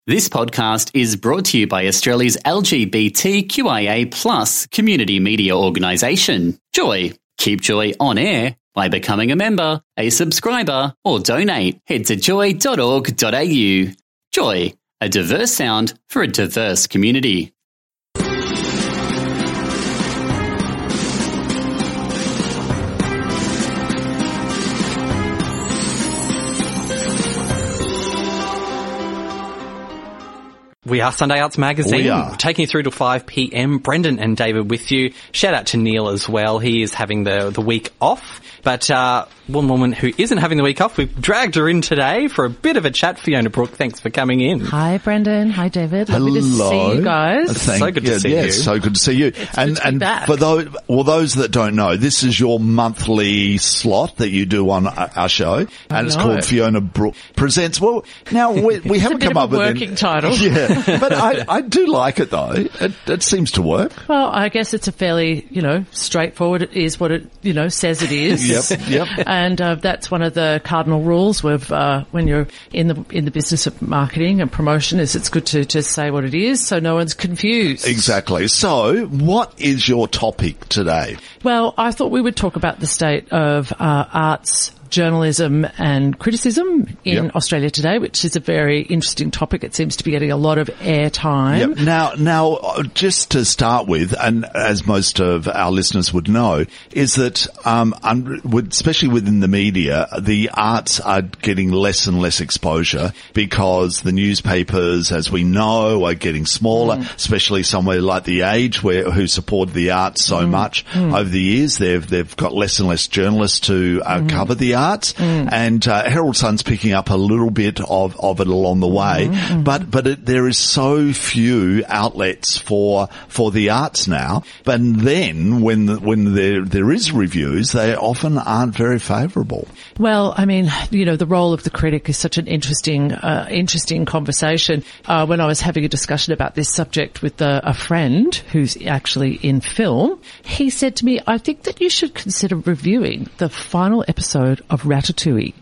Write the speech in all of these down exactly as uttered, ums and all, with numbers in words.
This podcast is brought to you by Australia's L G B T Q I A plus community media organisation, Joy. Keep Joy on air by becoming a member, a subscriber, or donate. Head to joy dot org dot a u. Joy, a diverse sound for a diverse community. We are Sunday Arts Magazine, We are. taking you through to five p.m. Brendan and David with you. Shout out to Neil as well. He is having the, the week off. But uh, one woman who isn't having the week off, we've dragged her in today for a bit of a chat. Fiona Brooke, thanks for coming in. Hi, Brendan. Hi, David. Lovely to Hello. see you guys. Thank, So good to yeah, see yeah, you. so good to see you. It's and good to be and back. for those, well, those that don't know, this is your monthly slot that you do on our our show, and it's know. called Fiona Brooke Presents. Well, now we, we haven't bit come of up a with working an, title. Yeah, but I, I do like it though. It, it seems to work. Well, I guess it's a fairly, you know, straightforward. It is what it, you know, says it is. Yep, yep. And uh, that's one of the cardinal rules with uh, when you're in the in the business of marketing and promotion. Is it's good to just say what it is so no one's confused. Exactly. So, what is your topic today? Well, I thought we would talk about the state of uh, arts, journalism and criticism in Yep. Australia today, which is a very interesting topic. It seems to be getting a lot of airtime. Yep. Now, now, uh, just to start with, and as most of our listeners would know, is that, um, un- with, especially within the media, the arts are getting less and less exposure because the newspapers, as we know, are getting smaller, Mm. especially somewhere like The Age, where who supported the arts so Mm. much over the years. They've they've got less and less journalists to uh, Mm. cover the arts, and uh, Herald Sun's picking up a little bit of of it along the way, but but it, there is so few outlets for for the arts now. But then when the, when there there is reviews, they often aren't very favourable. Well, I mean, you know, the role of the critic is such an interesting, uh, interesting conversation. Uh, when I was having a discussion about this subject with uh, a friend who's actually in film, he said to me, I think that you should consider reviewing the final episode of Ratatouille.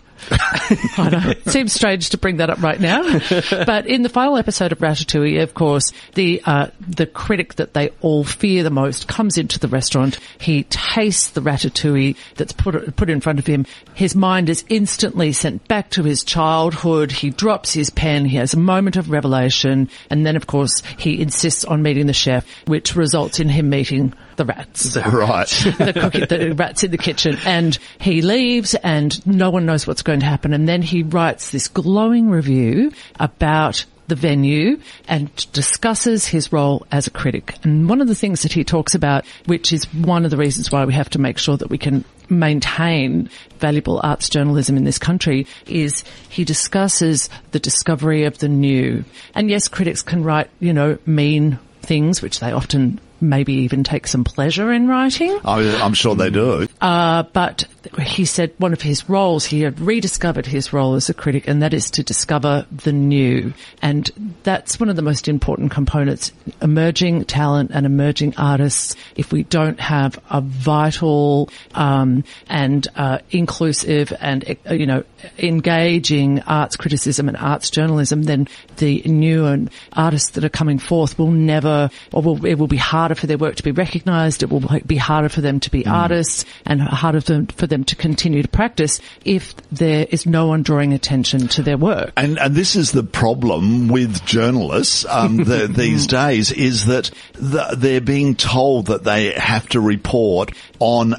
I know. It seems strange to bring that up right now. But in the final episode of Ratatouille, of course, the uh, the critic that they all fear the most comes into the restaurant. He tastes the ratatouille that's put put in front of him. His mind is instantly sent back to his childhood. He drops his pen. He has a moment of revelation. And then, of course, he insists on meeting the chef, which results in him meeting the rats. Right. the, cookie, the rats in the kitchen, and he leaves and no one knows what's going to happen. And then he writes this glowing review about the venue and discusses his role as a critic. And one of the things that he talks about, which is one of the reasons why we have to make sure that we can maintain valuable arts journalism in this country, is he discusses the discovery of the new. And yes, critics can write, you know, mean things, which they often maybe even take some pleasure in writing. I, I'm sure they do. Uh, but he said one of his roles, he had rediscovered his role as a critic, and that is to discover the new. And that's one of the most important components. Emerging talent and emerging artists, if we don't have a vital um, and uh, inclusive and, uh, you know, engaging arts criticism and arts journalism, then the new and artists that are coming forth will never, or will, it will be harder for their work to be recognised. It will be harder for them to be mm. artists, and harder for them, for them to continue to practice if there is no one drawing attention to their work. And, and this is the problem with journalists um, the, these days, is that the, they're being told that they have to report on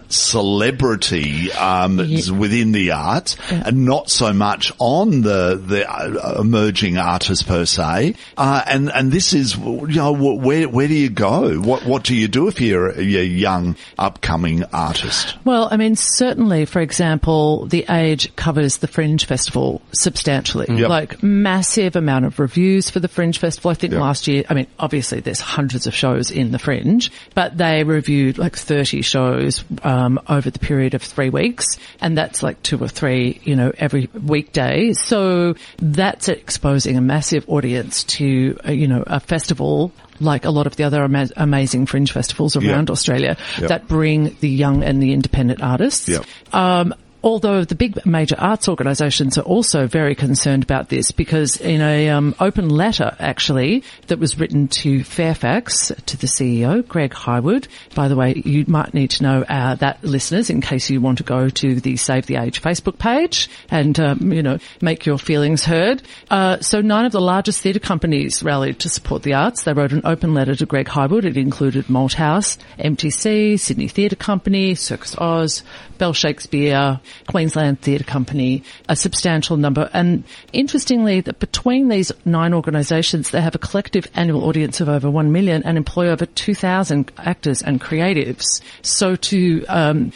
celebrity um, Yeah. within the arts, Yeah. and not so much on the the uh, emerging artists per se. Uh, and and this is, you know, where where do you go? What what do you do if you're a, you're a young upcoming artist? Well, I mean, certainly, for example, The Age covers the Fringe Festival substantially. Yep. Like, massive amount of reviews for the Fringe Festival. I think Yep. last year, I mean, obviously there's hundreds of shows in the Fringe, but they reviewed like thirty shows um, over the period of three weeks, and that's like two or three, you know, every weekday. So that's exposing a massive audience to, uh, you know, a festival like a lot of the other ama- amazing fringe festivals around Yep. Australia Yep. that bring the young and the independent artists. Yep. Um, although the big major arts organisations are also very concerned about this, because in a um, open letter, actually, that was written to Fairfax, to the C E O, Greg Highwood. By the way, you might need to know uh, that, listeners, in case you want to go to the Save the Age Facebook page and, um, you know, make your feelings heard. Uh, so nine of the largest theatre companies rallied to support the arts. They wrote an open letter to Greg Highwood. It included Malthouse, M T C, Sydney Theatre Company, Circus Oz, Bell Shakespeare, Queensland Theatre Company, a substantial number. And interestingly, that between these nine organisations, they have a collective annual audience of over one million and employ over two thousand actors and creatives. So to, um,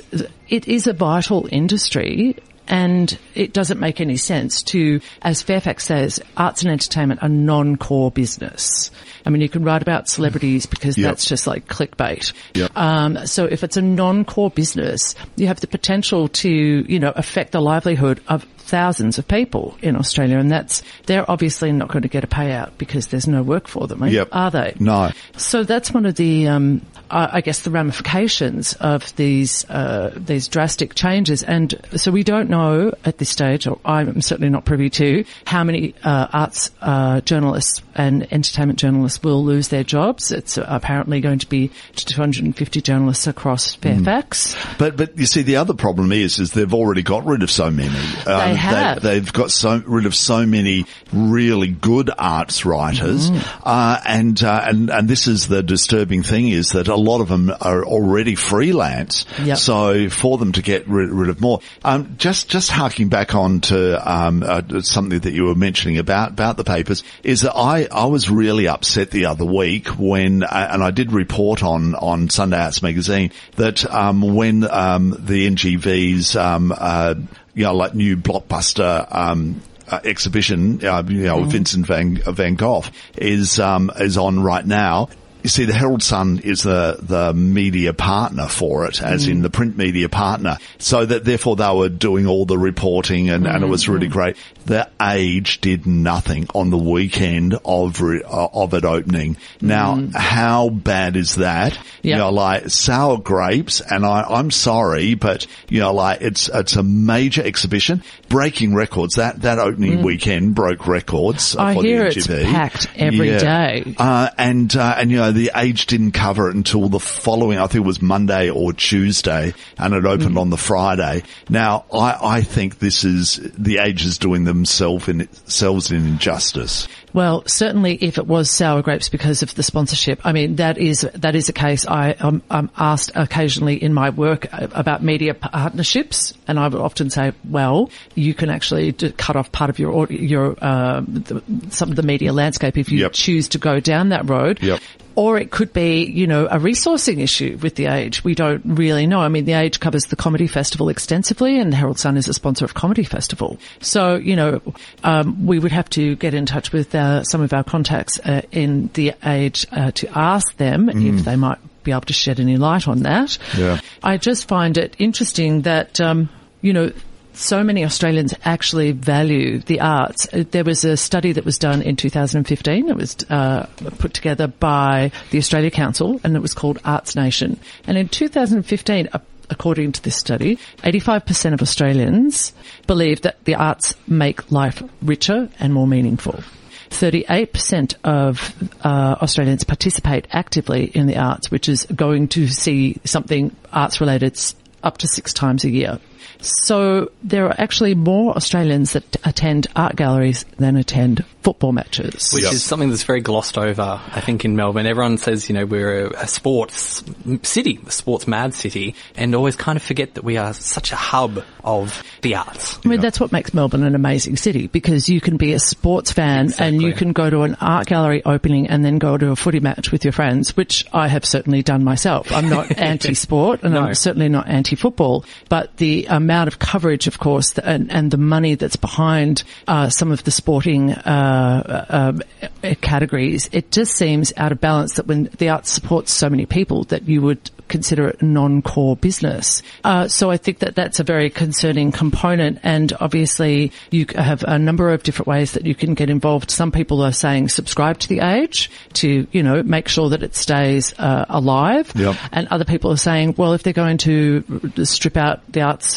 it is a vital industry. And it doesn't make any sense to, as Fairfax says, arts and entertainment are non-core business. I mean, you can write about celebrities because yep. that's just like clickbait. Yep. Um, so if it's a non-core business, you have the potential to, you know, affect the livelihood of thousands of people in Australia, and that's, they're obviously not going to get a payout because there's no work for them, yep. are they? No. So that's one of the, um, uh, I guess, the ramifications of these uh, these drastic changes. And so we don't know at this stage, or I'm certainly not privy to, how many uh, arts uh, journalists and entertainment journalists will lose their jobs. It's apparently going to be two hundred fifty journalists across Fairfax. Mm. But but you see, the other problem is is they've already got rid of so many. Um, they have. They, they've got so rid of so many really good arts writers, mm. uh, and uh, and and this is the disturbing thing, is that a lot of them are already freelance. Yep. So for them to get rid, rid of more, um, just just harking back on to um, uh, something that you were mentioning about about the papers, is that I I was really upset the other week when, uh, and I did report on on Sunday Arts Magazine, that um, when um, the N G V's um, uh, you know, like new blockbuster um, uh, exhibition, uh, you know, mm. Vincent van Van Gogh is um, is on right now. You see, the Herald Sun is the, the media partner for it, as mm. in the print media partner. So that therefore they were doing all the reporting, and, mm. and it was really great. The Age did nothing on the weekend of re, uh, of it opening. Now, mm. how bad is that? Yep. You know, like sour grapes, and I, I'm sorry, but you know, like it's it's a major exhibition, breaking records. That that opening mm. weekend broke records. I for hear the N G V. It's packed every yeah. day. Uh, and uh, and you know, the Age didn't cover it until the following, I think it was Monday or Tuesday, and it opened mm. on the Friday. Now, I, I think this is, the Age is doing themselves in, themselves an injustice. Well, certainly if it was sour grapes because of the sponsorship, I mean, that is, that is a case. I, um, I'm asked occasionally in my work about media partnerships, and I would often say, well, you can actually cut off part of your, your, uh, the, some of the media landscape if you yep. choose to go down that road. Yep. Or it could be, you know, a resourcing issue with the Age. We don't really know. I mean, the Age covers the Comedy Festival extensively, and Herald Sun is a sponsor of Comedy Festival. So, you know, um, we would have to get in touch with uh, some of our contacts uh, in the Age uh, to ask them mm. if they might be able to shed any light on that. Yeah. I just find it interesting that, um, you know, so many Australians actually value the arts. There was a study that was done in two thousand fifteen. It was uh, put together by the Australia Council, and it was called Arts Nation. And in two thousand fifteen, according to this study, eighty-five percent of Australians believe that the arts make life richer and more meaningful. thirty-eight percent of uh, Australians participate actively in the arts, which is going to see something arts-related up to six times a year. So there are actually more Australians that attend art galleries than attend football matches. Which yep. is something that's very glossed over, I think, in Melbourne. Everyone says, you know, we're a, a sports city, a sports mad city, and always kind of forget that we are such a hub of the arts. I mean, yeah. that's what makes Melbourne an amazing city, because you can be a sports fan exactly. and you can go to an art gallery opening and then go to a footy match with your friends, which I have certainly done myself. I'm not anti-sport and no. I'm certainly not anti-football, but the amount of coverage, of course, and, and the money that's behind uh, some of the sporting uh, uh, categories, it just seems out of balance that when the arts supports so many people that you would consider it non-core business. Uh, so I think that that's a very concerning component, and obviously you have a number of different ways that you can get involved. Some people are saying subscribe to the Age to, you know, make sure that it stays uh, alive. Yep. And other people are saying, well, if they're going to strip out the arts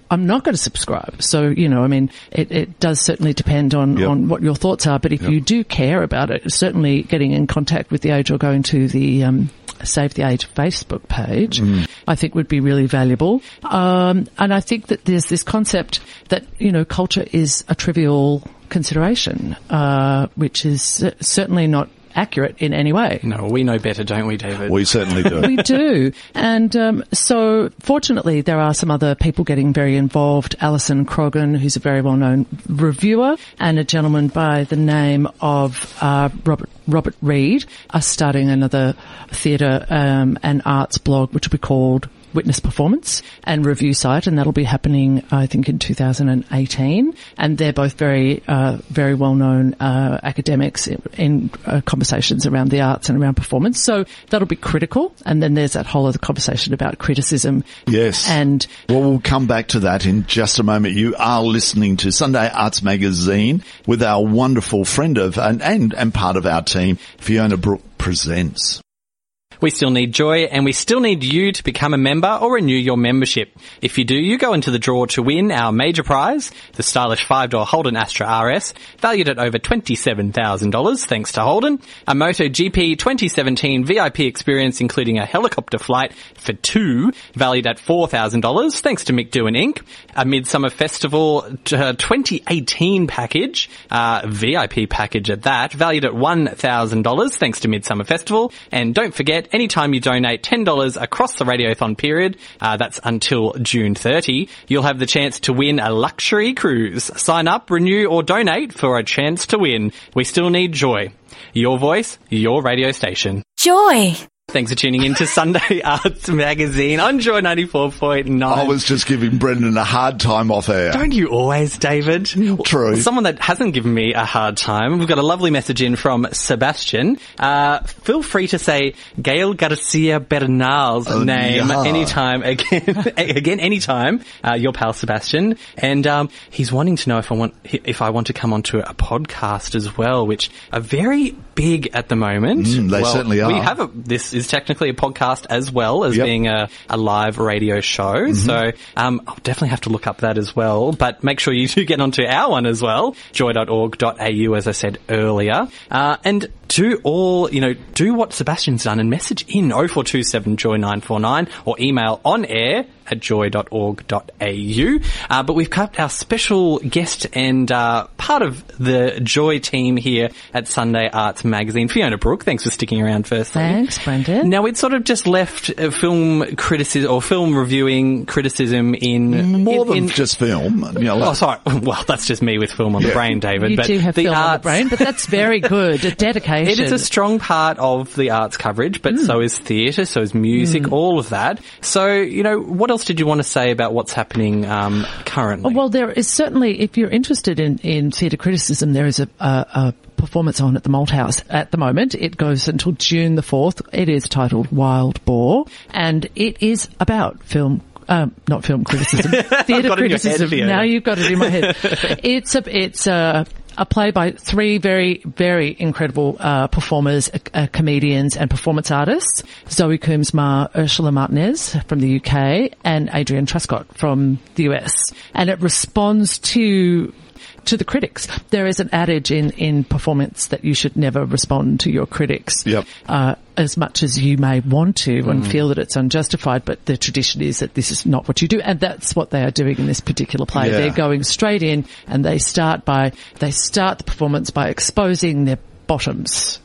I'm not going to subscribe. So, you know, I mean, it, it does certainly depend on, Yep. on what your thoughts are. But if Yep. you do care about it, certainly getting in contact with The Age or going to the um, Save the Age Facebook page, Mm. I think would be really valuable. Um, and I think that there's this concept that, you know, culture is a trivial consideration, uh, which is uh, certainly not accurate in any way. No, we know better, don't we, David? We certainly do. We do. And um, so fortunately there are some other people getting very involved. Alison Croggan, who's a very well-known reviewer, and a gentleman by the name of uh, Robert Robert Reed are starting another theatre um, and arts blog, which will be called Witness Performance and Review Site, and that'll be happening, I think, in two thousand eighteen. And they're both very, uh, very well-known uh, academics in, in uh, conversations around the arts and around performance. So that'll be critical. And then there's that whole other conversation about criticism. Yes. And well, we'll come back to that in just a moment. You are listening to Sunday Arts Magazine with our wonderful friend of and and, and part of our team, Fiona Brooke Presents. We still need Joy, and we still need you to become a member or renew your membership. If you do, you go into the draw to win our major prize, the stylish five-door Holden Astra R S, valued at over twenty-seven thousand dollars, thanks to Holden, a MotoGP twenty seventeen V I P experience including a helicopter flight for two, valued at four thousand dollars, thanks to Mick Doohan Incorporated, a Midsummer Festival uh, twenty eighteen package, uh, V I P package at that, valued at one thousand dollars, thanks to Midsummer Festival, and don't forget, anytime you donate ten dollars across the Radiothon period, uh, that's until June thirtieth, you'll have the chance to win a luxury cruise. Sign up, renew or donate for a chance to win. We still need Joy. Your voice, your radio station. Joy. Thanks for tuning in to Sunday Arts Magazine on Joy ninety-four point nine. I was just giving Brendan a hard time off air. Don't you always, David? True. Someone that hasn't given me a hard time. We've got a lovely message in from Sebastian. Uh, feel free to say Gail Garcia Bernal's Oh, name yeah. anytime, again, again, anytime, uh, your pal Sebastian. And, um, he's wanting to know if I want, if I want to come onto a podcast as well, which are very big at the moment. Mm, they well, certainly are. We have a, this is technically a podcast as well as Yep. being a, a live radio show. Mm-hmm. So um, I'll definitely have to look up that as well. But make sure you do get onto our one as well, joy dot org dot a u, as I said earlier. Uh, and do all, you know, do what Sebastian's done and message in oh four two seven joy nine four nine or email on air at joy dot org dot a u. Uh, but we've got our special guest and uh, part of the Joy team here at Sunday Arts Magazine, Fiona Brooke. Thanks for sticking around firstly. thanks, Brendan. Now, we'd sort of just left uh, film criticism or film reviewing criticism in... More in, than in, just film. You know, Oh, like, sorry. Well, that's just me with film on the Yeah. brain, David. you but do have the film on the arts, brain, but that's very good. A dedication. it is a strong part of the arts coverage, but Mm. so is theatre, so is music, all of that. So, you know, what else did you want to say about what's happening um, currently? Well, there is certainly, if you're interested in, in theatre criticism, there is a, a, a performance on at the Malthouse at the moment. It goes until June the fourth. It is titled Wild Boar, and it is about film Um, not film criticism, theatre got it in your head, criticism. Fiona. Now you've got it in my head. It's a, it's a, a play by three very, very incredible uh, performers, uh, comedians and performance artists. Zoe Coombs-Marr, Ursula Martinez from the U K and Adrian Truscott from the U S. And it responds to to the critics. There is an adage in, in performance that you should never respond to your critics. Yep. Uh, as much as you may want to and feel that it's unjustified, but the tradition is that this is not what you do. And that's what they are doing in this particular play. Yeah. They're going straight in and they start by, they start the performance by exposing their bottoms.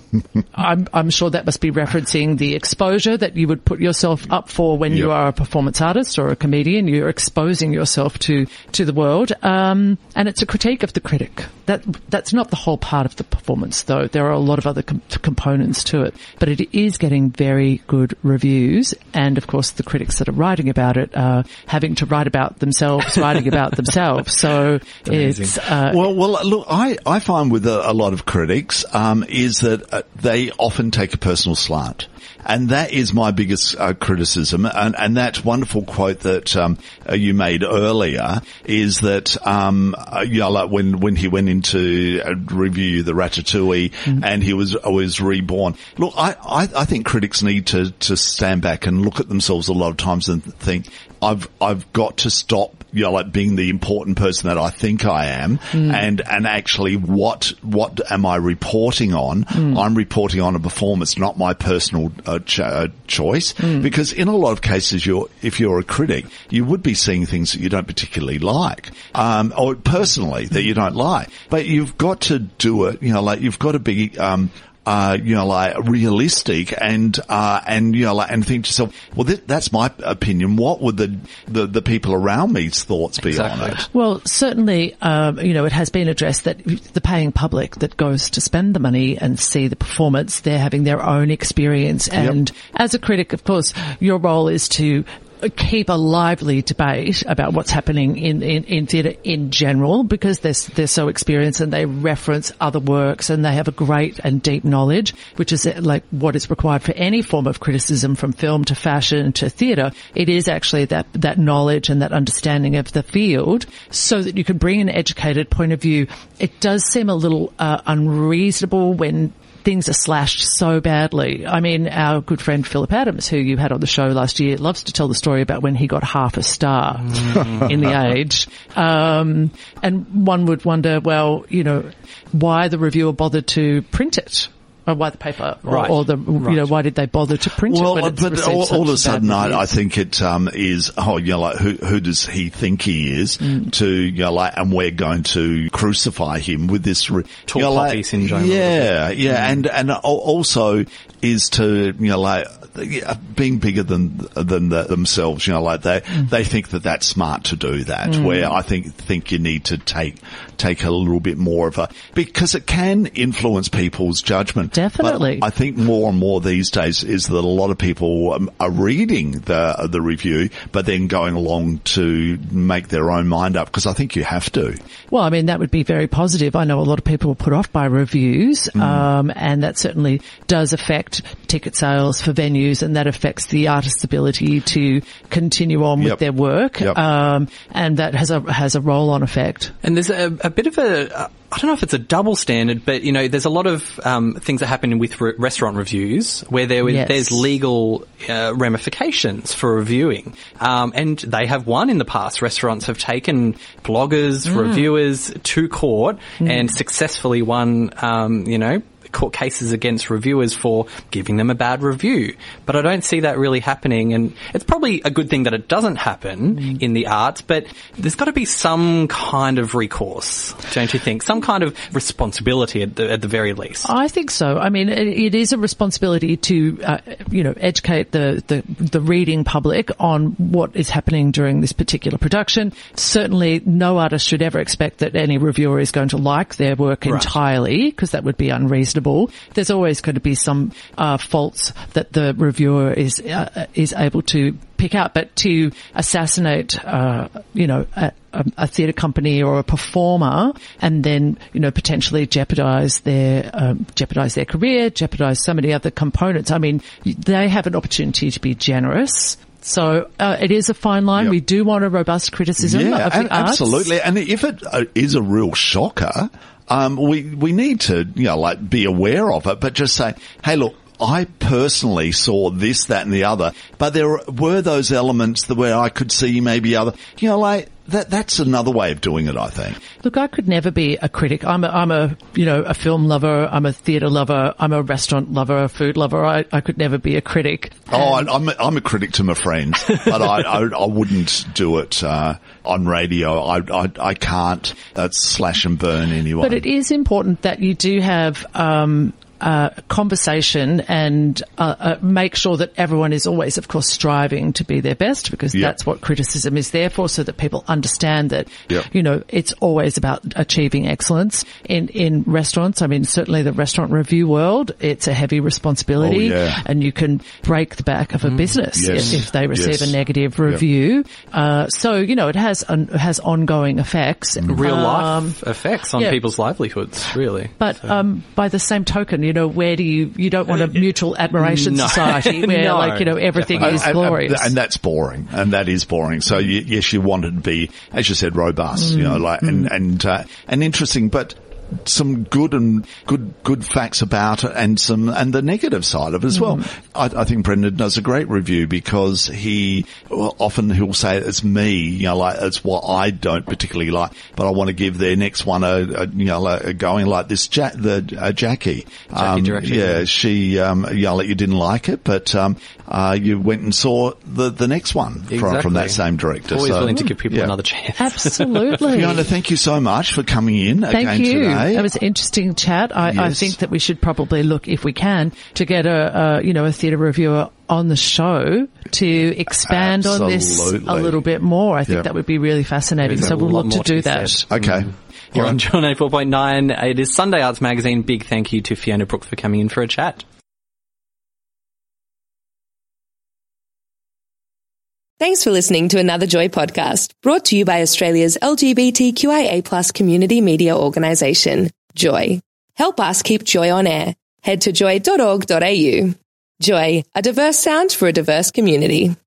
I'm, I'm sure that must be referencing the exposure that you would put yourself up for when you Yep. are a performance artist or a comedian. You're exposing yourself to, to the world. Um, and it's a critique of the critic. That, that's not the whole part of the performance though. There are a lot of other com- components to it, but it is getting very good reviews. And of course the critics that are writing about it are having to write about themselves, writing about themselves. So it's, uh, Well, well, look, I, I find with a, a lot of critics um, is that uh, they often take a personal slant. And that is my biggest uh, criticism. And, and that wonderful quote that um, uh, you made earlier is that, um, uh, you know, like when, when he went into uh, review the Ratatouille mm-hmm. and he was was reborn. Look, I, I, I think critics need to, to stand back and look at themselves a lot of times and think, I've I've got to stop, you know, like being the important person that I think I am, mm. and and actually what what am I reporting on? Mm. I'm reporting on a performance, not my personal uh, ch- uh, choice. Mm. Because in a lot of cases, you're if you're a critic, you would be seeing things that you don't particularly like, um, or personally that you don't like. But you've got to do it, you know, like you've got to be. Um, Uh, you know, like realistic and, uh, and, you know, like, and think to yourself, well, th- that's my opinion. What would the, the, the people around me's thoughts be exactly. on it? Well, certainly, um, you know, it has been addressed that the paying public that goes to spend the money and see the performance, they're having their own experience. And yep. as a critic, of course, your role is to keep a lively debate about what's happening in, in, in theatre in general, because they're, they're so experienced and they reference other works and they have a great and deep knowledge, which is like what is required for any form of criticism, from film to fashion to theatre. It is actually that, that knowledge and that understanding of the field so that you can bring an educated point of view. It does seem a little uh, unreasonable when things are slashed so badly. I mean, our good friend Philip Adams, who you had on the show last year, loves to tell the story about when he got half a star mm. in The Age. Um, and one would wonder, well, you know, why the reviewer bothered to print it. Or why the paper, or, right. or the, right. you know, why did they bother to print well, it? When it's but all, all of a sudden, I, I think it um, is, oh, you know, like, who, who does he think he is mm. to, you know, like, and we're going to crucify him with this, re- tall you know, poppy like, syndrome. Yeah, yeah, mm. and and also is to, you know, like, being bigger than than the, themselves, you know, like they mm. they think that that's smart to do that. Mm. Where I think think you need to take take a little bit more of a, because it can influence people's judgment. Definitely, but I think more and more these days is that a lot of people um, are reading the the review, but then going along to make their own mind up, because I think you have to. Well, I mean, that would be very positive. I know a lot of people are put off by reviews, mm. um, and that certainly does affect ticket sales for venues, and that affects the artist's ability to continue on yep. with their work, yep. um, and that has a has a roll-on effect. And there's a, a bit of a, uh, I don't know if it's a double standard, but, you know, there's a lot of um, things that happen with re- restaurant reviews where there is, yes. there's legal uh, ramifications for reviewing, um, and they have won in the past. Restaurants have taken bloggers, mm. reviewers to court mm. and successfully won, um, you know, court cases against reviewers for giving them a bad review. But I don't see that really happening, and it's probably a good thing that it doesn't happen mm. in the arts, but there's got to be some kind of recourse, don't you think? Some kind of responsibility at the, at the very least. I think so. I mean, it, it is a responsibility to, uh, you know, educate the, the, the reading public on what is happening during this particular production. Certainly no artist should ever expect that any reviewer is going to like their work right. entirely, because that would be unreasonable. There's always going to be some uh, faults that the reviewer is uh, is able to pick out, but to assassinate, uh, you know, a, a theatre company or a performer, and then, you know, potentially jeopardise their um, jeopardise their career, jeopardise so many other components. I mean, they have an opportunity to be generous. So uh, it is a fine line. Yep. We do want a robust criticism yeah, of the and, arts. Absolutely. And if it uh, is a real shocker, um, we we need to, you know, like, be aware of it, but just say, hey, look, I personally saw this, that, and the other, but there were those elements that where I could see maybe other, you know, like, that, that's another way of doing it, I think. Look, I could never be a critic. I'm a, I'm a, you know, a film lover. I'm a theatre lover. I'm a restaurant lover, a food lover. I, I could never be a critic. Oh, I'm a, I'm a critic to my friends, but I, I, I wouldn't do it, uh, on radio. I, I, I can't. That's slash and burn anyway. But it is important that you do have, um, Uh, conversation and uh, uh, make sure that everyone is always, of course, striving to be their best, because yep. that's what criticism is there for, so that people understand that, yep. you know, it's always about achieving excellence in, in restaurants. I mean, certainly the restaurant review world, it's a heavy responsibility, oh, yeah. and you can break the back of a mm. business yes. if, if they receive yes. a negative review. Yep. Uh, so, you know, it has um, has ongoing effects. Real life um, effects on yeah. people's livelihoods, really. But so. um, by the same token, you you know, where do you, you don't want a mutual admiration No. society where No, like, you know, everything definitely. is And- glorious. And, and that's boring. And that is boring. So you, yes, you want it to be, as you said, robust, you know, like, and, and, uh, and interesting, but some good and good, good facts about it and some, and the negative side of it as well. I, I think Brendan does a great review because he, well, often he'll say it's me, you know, like it's what I don't particularly like, but I want to give their next one a, a you know, like a going like this, ja- the, uh, Jackie. Jackie um, directed, yeah, yeah. she, um, you know, like you didn't like it, but, um, uh, you went and saw the, the next one from, from Exactly. that same director. Always So, willing to give people yeah. another chance. Absolutely. Fiona, thank you so much for coming in Thank again you. today. That was an interesting chat. I, I Yes. think that we should probably look, if we can, to get a, a you know, a theatre reviewer on the show to expand on this a Absolutely. little bit more. I think Yep. that would be really fascinating. There's So a we'll lot look to more to do be that. said. Okay. Here on Joy ninety-four point nine, it is Sunday Arts Magazine. Big thank you to Fiona Brooks for coming in for a chat. Thanks for listening to another Joy podcast, brought to you by Australia's L G B T Q I A plus community media organisation, Joy. Help us keep Joy on air. Head to joy dot org dot a u. Joy, a diverse sound for a diverse community.